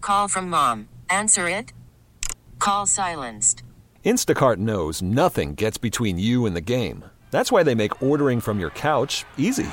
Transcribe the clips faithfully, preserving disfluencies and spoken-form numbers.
Call from mom. Answer it. Call silenced. Instacart knows nothing gets between you and the game. That's why they make ordering from your couch easy.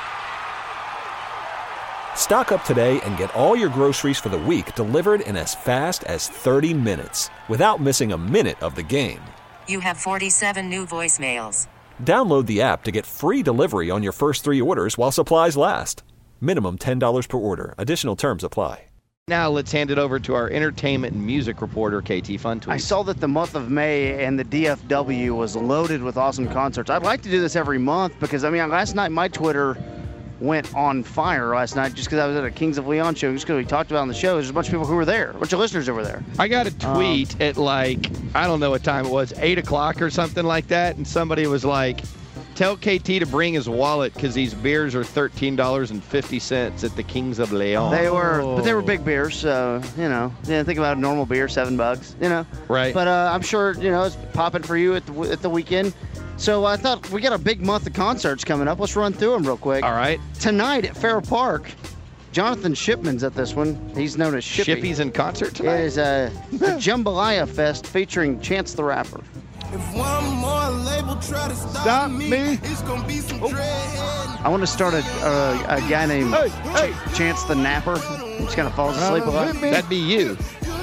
Stock up today and get all your groceries for the week delivered in as fast as thirty minutes without missing a minute of the game. You have forty-seven new voicemails. Download the app to get free delivery on your first three orders while supplies last. Minimum ten dollars per order. Additional terms apply. Now let's hand it over to our entertainment and music reporter, K T Fun Tweet. I saw that the month of May and the D F W was loaded with awesome concerts. I'd like to do this every month because, I mean, last night my Twitter went on fire last night just because I was at a Kings of Leon show, just because we talked about on the show. There's a bunch of people who were there, a bunch of listeners over there. I got a tweet um, at like, I don't know what time it was, eight o'clock or something like that, and somebody was like, tell K T to bring his wallet because these beers are thirteen dollars and fifty cents at the Kings of Leon. They were, but they were big beers, so, you know, yeah, think about a normal beer, seven bucks, you know. Right. But uh, I'm sure, you know, it's popping for you at the, at the weekend. So I thought we got a big month of concerts coming up. Let's run through them real quick. All right. Tonight at Fair Park, Jonathan Shipman's at this one. He's known as Shippy. Shippy's in concert tonight? It is uh, the Jambalaya Fest featuring Chance the Rapper. If one more label try to stop, Stop me, me. it's gonna be some Oh. dread. I want to start a, uh, a guy named Hey, Ch- hey. Chance the Napper. He just kind of falls asleep a Uh, lot. hit me. That'd be you.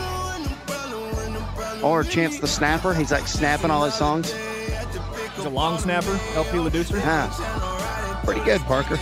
Or Chance the Snapper. He's like snapping all his songs. He's a long snapper, L P Leducer. Ah. Pretty good, Parker.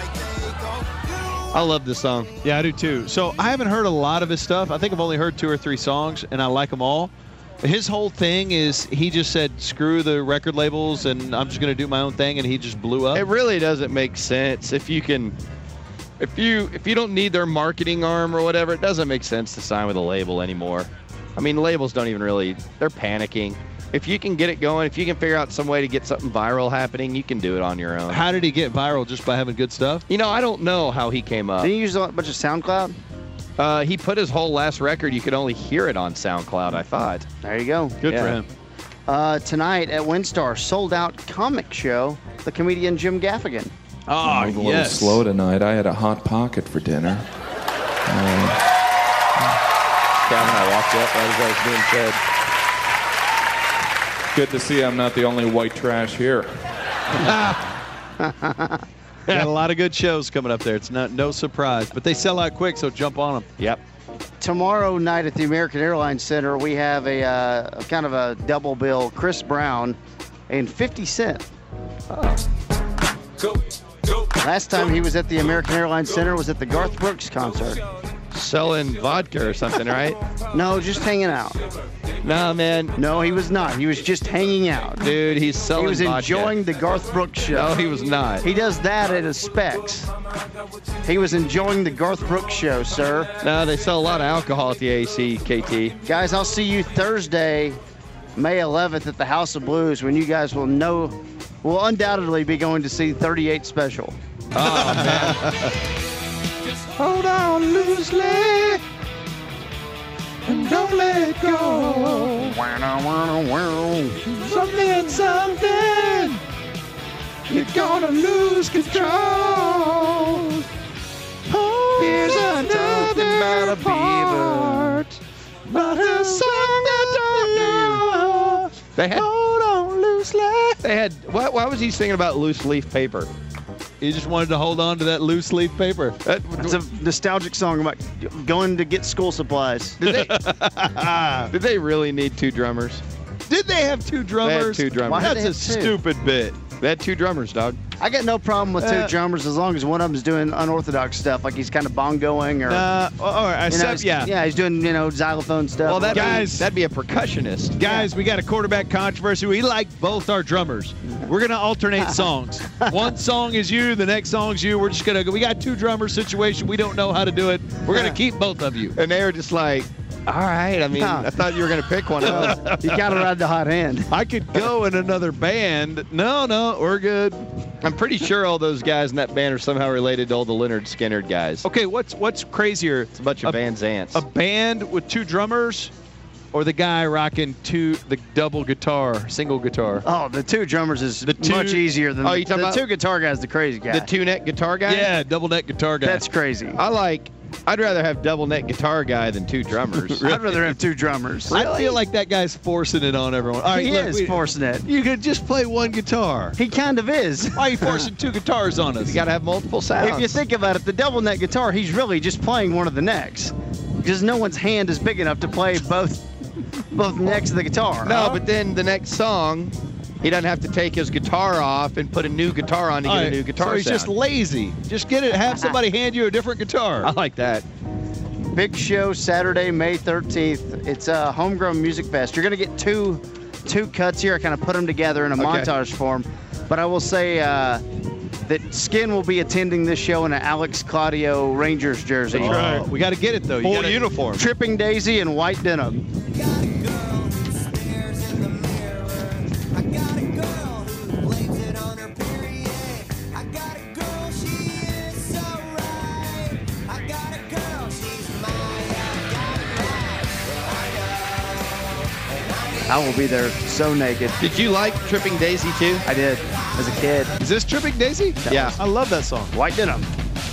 I love this song. Yeah, I do too. So I haven't heard a lot of his stuff. I think I've only heard two or three songs, and I like them all. His whole thing is he just said, screw the record labels, and I'm just going to do my own thing, and he just blew up. It really doesn't make sense if you can, if you if you don't need their marketing arm or whatever, it doesn't make sense to sign with a label anymore. I mean, labels don't even really, they're panicking. If you can get it going, if you can figure out some way to get something viral happening, you can do it on your own. How did he get viral? Just by having good stuff? You know, I don't know how he came up. Did he use a bunch of SoundCloud? Uh, he put his whole last record, you could only hear it on SoundCloud, I thought. There you go. Good Yeah. for him. Uh, tonight at Windstar, sold out comic show, the comedian Jim Gaffigan. Oh, Move a little yes. slow tonight. I had a hot pocket for dinner. Uh, Calvin and I walked up right as I was being said. good to see I'm not the only white trash here. Got a lot of good shows coming up there. It's not no surprise, but they sell out quick, so jump on them. Yep. Tomorrow night at the American Airlines Center, we have a, uh, a kind of a double bill, Chris Brown and fifty Cent. Go, go. Last time he was at the American Airlines Center was at the Garth Brooks concert. Selling vodka or something, right? No, just hanging out. No, man. No, he was not. He was just hanging out. Dude, he's selling He was vodka. enjoying the Garth Brooks show. No, he was not. He does that at his specs. He was enjoying the Garth Brooks show, sir. No, they sell a lot of alcohol at the A C, K T. Guys, I'll see you Thursday, May eleventh at the House of Blues when you guys will know, will undoubtedly be going to see thirty-eight Special. Oh, man. Hold on loosely and don't let go. Something, something, you're gonna lose control. Oh, here's another part, but a song I don't know. They had, Hold on loosely. they had, why, why was he singing about loose leaf paper? He just wanted to hold on to that loose leaf paper. That, It's a nostalgic song about going to get school supplies. did, they, did they really need two drummers? Did they have two drummers? two drummers. Why did That's they a have two? stupid bit. They had two drummers, dog. I got no problem with two Uh, drummers as long as one of them's doing unorthodox stuff, like he's kind of bongoing or. Uh, all right, you know, except, he's- yeah. yeah, he's doing, you know, xylophone stuff. Well, that Guys- that'd be a percussionist. Guys, we got a quarterback controversy. We like both our drummers. We're going to alternate songs. One song is you, the next song's you. We're just going to, we got two drummer situation. We don't know how to do it. We're going to keep both of you. And they were just like, all right. I mean, Huh. I thought you were going to pick one of them. You gotta ride the hot hand. I could go in another band. No, no, we're good. I'm pretty sure all those guys in that band are somehow related to all the Leonard Skinner guys. Okay, what's what's crazier? It's a bunch of A- Van Zants. A band with two drummers or the guy rocking two, the double guitar, single guitar? Oh, the two drummers is The two- much easier than Oh, the, you talking the about- two guitar guys. The crazy guy. the two-neck guitar guy? Yeah, double neck guitar guy. That's crazy. I like I'd rather have double neck guitar guy than two drummers. I'd rather have two drummers. I feel like that guy's forcing it on everyone. All right, he look, is we- forcing it. You could just play one guitar. He kind of is. Why are you forcing two guitars on us? You got to have multiple sounds. If you think about it, the double neck guitar, he's really just playing one of the necks. Because no one's hand is big enough to play both both necks of the guitar. no, huh? but then the next song, he doesn't have to take his guitar off and put a new guitar on to All get right, a new guitar so he's sound. just lazy. Just get it. Have somebody hand you a different guitar. I like that. Big show Saturday, May thirteenth. It's a Homegrown Music Fest. You're going to get two two cuts here. I kind of put them together in a Okay. montage form. But I will say uh, that Skin will be attending this show in an Alex Claudio Rangers jersey. Oh, we got to get it though. You Full gotta- uniform. Tripping Daisy and white denim. I will be there so naked. Did you like Tripping Daisy too? I did as a kid. Is this Tripping Daisy? Yeah. I love that song. White denim.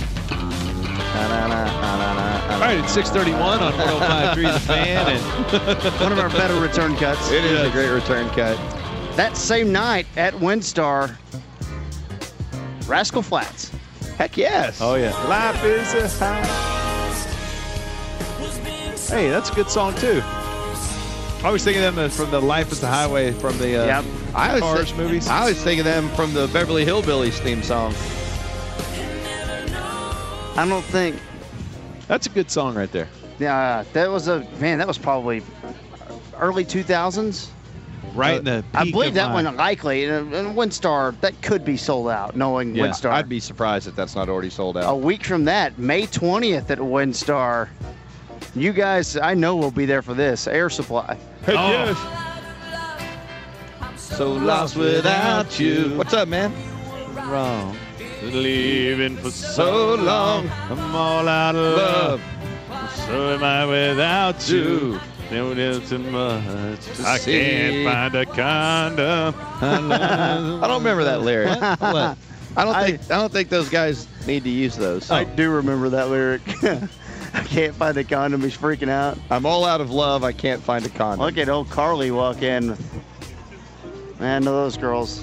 All right, it's six thirty-one on one oh five point three The Fan, and One of our better return cuts. It is a great return cut. That same night at Windstar, Rascal Flatts. Heck yes. oh yeah, life is a high. Hey, that's a good song too. I was thinking of them from the Life is the Highway from the uh, Yep. I always Cars think, movies. I always think of them from the Beverly Hillbillies theme song. I don't think. That's a good song right there. Yeah, that was a man. That was probably early two thousands. Right in the I peak believe of that my- one likely. And, and Windstar, that could be sold out. Knowing Yeah, Windstar. I'd be surprised if that's not already sold a out. week from that, May twentieth at Windstar. You guys, I know will be there for this Air Supply. Heck yes. So lost without you. What's up, man? Wrong. Leaving for So long. I'm all out of Love. love. So am I without you. No, there's too much. I see. can't find a condom. I don't remember that lyric. What? I don't I- think I don't think those guys need to use those. I do remember that lyric. I can't find a condom. He's freaking out. I'm all out of love. I can't find a condom. Look at old Carly walk in. Man, know those girls.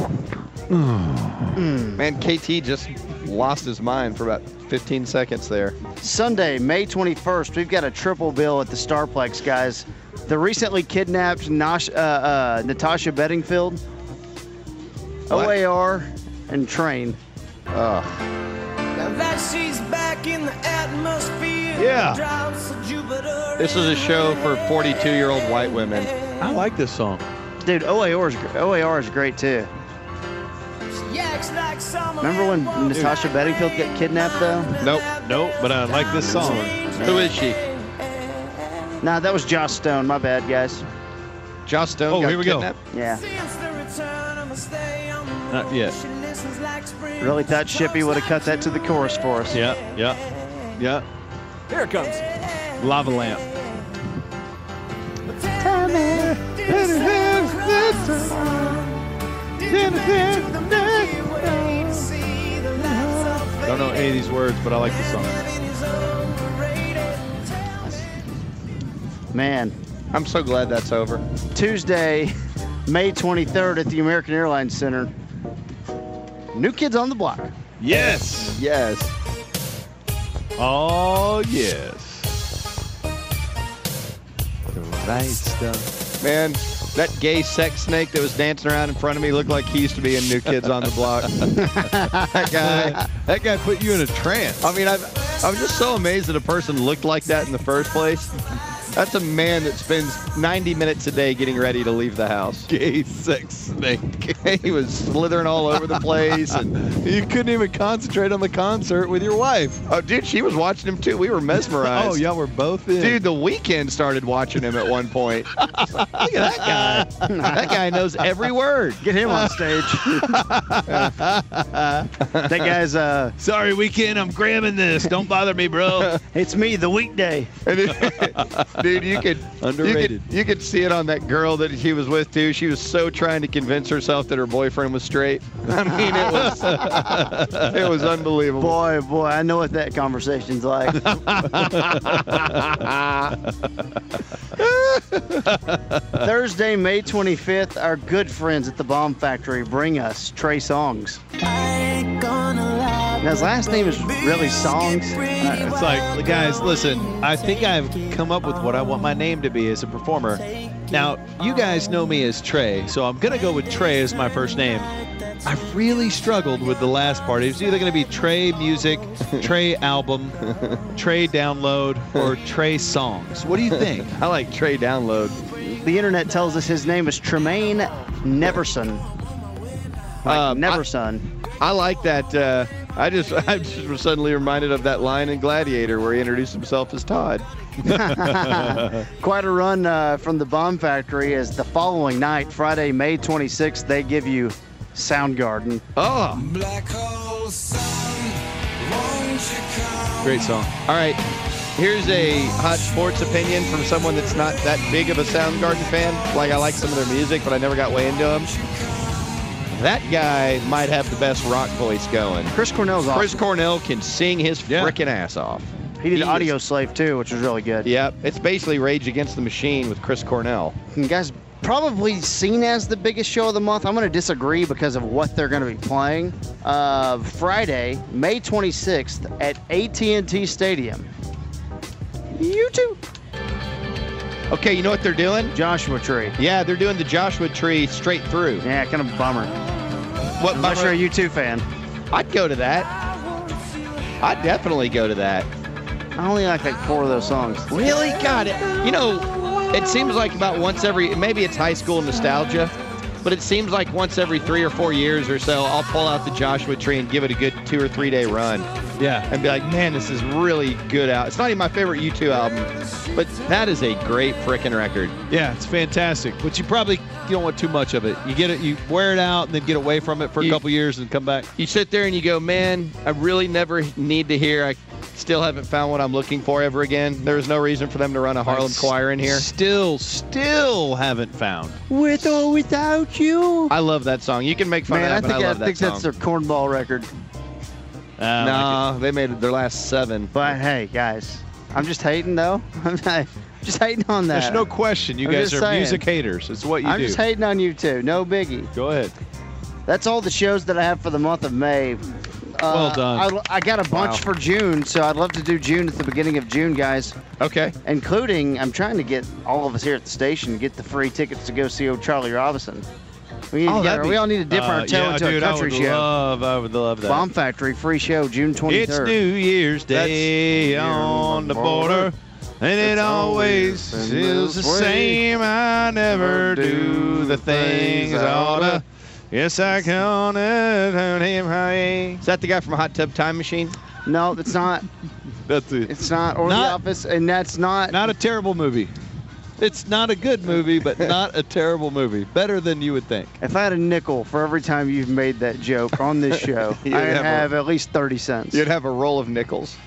Man, K T just lost his mind for about fifteen seconds there. Sunday, May twenty-first, we've got a triple bill at the Starplex, guys. The recently kidnapped Nosh, uh, uh, Natasha Bedingfield, What? O A R, and Train. Oh, Now that she's back in the atmosphere. Yeah. Drives to Jupiter. this is a show for forty-two-year-old white women. I like this song. Dude, O A R is, gr- O A R is great too. She acts like summer Remember when and walks Natasha Bedingfield got kidnapped though? Nope. Nope, but I like this song. Who is she? Nah, that was Joss Stone. My bad, guys. Joss Stone Oh, got here we go. kidnapped? Yeah. Since the return of a stay on the Not yet. She listens like spring. Really thought Shippy would have cut that to the chorus for us. Yeah, yeah, yeah. Here it comes. Lava lamp. Don't know any of these words, but I like the song. Man, I'm so glad that's over. Tuesday, May twenty-third at the American Airlines Center. New Kids on the Block. Yes. Yes. Oh, yes. The right stuff. Man, that gay sex snake that was dancing around in front of me looked like he used to be in New Kids on the Block. That guy. That guy put you in a trance. I mean, I've, I'm just so amazed that a person looked like that in the first place. That's a man that spends ninety minutes a day getting ready to leave the house. Gay sex snake. He was slithering all over the place. And, You couldn't even concentrate on the concert with your wife. oh, dude, she was watching him too. We were mesmerized. Oh, y'all were both in. Dude, The Weeknd started watching him at one point. Look at that guy. That guy knows every word. Get him on stage. That guy's, uh, Sorry, Weekend, I'm grabbing this. Don't bother me, bro. it's me, the weekday. And then, Dude, you could Underrated. You could, you could see it on that girl that she was with too. She was so trying to convince herself that her boyfriend was straight. I mean, it was it was unbelievable. Boy, boy, I know what that conversation's like. Thursday, May twenty-fifth, our good friends at the Bomb Factory bring us Trey Songz. Now, his last name is really Songs. Uh, it's like, guys, listen, I think I've come up with what I want my name to be as a performer. Now, you guys know me as Trey, so I'm going to go with Trey as my first name. I really struggled with the last part. It was either going to be Trey Music, Trey Album, Trey Download, or Trey Songs. What do you think? I like Trey Download. The internet tells us his name is Tremaine Neverson. Like Um, Neverson. I like that. Uh, I just I just was suddenly reminded of that line in Gladiator where he introduced himself as Todd. Quite a run uh, from the Bomb Factory as the following night, Friday, May twenty-sixth, they give you Soundgarden. Oh, Black hole sun, won't you come? Great song. all right. Here's a hot sports opinion from someone that's not that big of a Soundgarden fan. Like, I like some of their music, but I never got way into them. That guy might have the best rock voice going. Chris Cornell's awesome. Chris Cornell can sing his Yeah. frickin' ass off. He did He Audio is- Slave too, which was really good. Yep, it's basically Rage Against the Machine with Chris Cornell. And guys, probably seen as the biggest show of the month. I'm going to disagree because of what they're going to be playing. Uh, Friday, May twenty-sixth at A T and T Stadium. You too. Okay, you know what they're doing? Joshua Tree. Yeah, they're doing the Joshua Tree straight through. Yeah, kind of bummer. What Unless bummer? you're a U two fan. I'd go to that. I'd definitely go to that. I only like like four of those songs. Really? God, it, you know, it seems like about once every, maybe it's high school nostalgia, but it seems like once every three or four years or so, I'll pull out the Joshua Tree and give it a good two or three day run Yeah. and be like, man, this is really good out. It's not even my favorite U two album, but that is a great frickin' record. Yeah, it's fantastic. But you probably you don't want too much of it. You get it, you wear it out, and then get away from it for a You- couple years and come back. You sit there and you go, man, I really never need to hear. I still haven't found what I'm looking for ever again. There's no reason for them to run a Harlem choir in here. Still, still haven't found. With or without you. I love that song. You can make fun Man, I of that, think, but I I love think that that's song. their cornball record. Uh, No, they made their last seven. But hey, guys, I'm just hating though. I'm not, just hating on that. There's no question. You I'm guys just are saying. music haters. It's what you I'm do. just hating on you too. No biggie. Go ahead. That's all the shows that I have for the month of May. Uh, Well done. I, I got a bunch Wow. for June, so I'd love to do June at the beginning of June, guys. Okay. Including, I'm trying to get all of us here at the station get the free tickets to go see old Charlie Robinson. We, need to Oh, get that'd our- be- we all need to dip Uh, our toe yeah, into dude, a country I would show. love, I would love that. Bomb Factory free show June twenty-third. It's New Year's That's Day here on the border. border, and it It's always always feels the this way. same. I never do the things I oughta. Yes, I can him high. Is that the guy from Hot Tub Time Machine? No, it's not. That's it. It's not. Or Not- The Office, and that's not. Not a terrible movie. It's not a good movie, but not a terrible movie. Better than you would think. If I had a nickel for every time you've made that joke on this show, You'd I'd have a- have at least thirty cents You'd have a roll of nickels.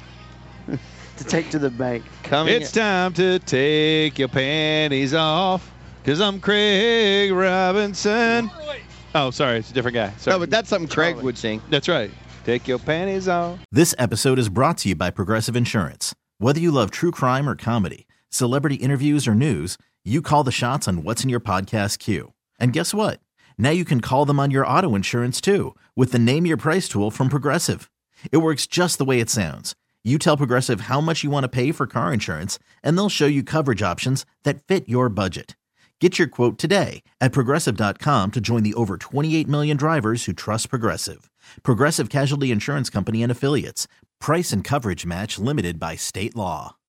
to take to the bank. Coming. It's time to take your panties off, because I'm Craig Robinson. Oh, sorry, it's a different guy. Sorry. No, but that's something Craig would sing. That's right. Take your panties off. This episode is brought to you by Progressive Insurance. Whether you love true crime or comedy, celebrity interviews or news, you call the shots on what's in your podcast queue. And guess what? Now you can call them on your auto insurance too with the Name Your Price tool from Progressive. It works just the way it sounds. You tell Progressive how much you want to pay for car insurance, and they'll show you coverage options that fit your budget. Get your quote today at Progressive dot com to join the over twenty-eight million drivers who trust Progressive. Progressive Casualty Insurance Company and Affiliates. Price and coverage match limited by state law.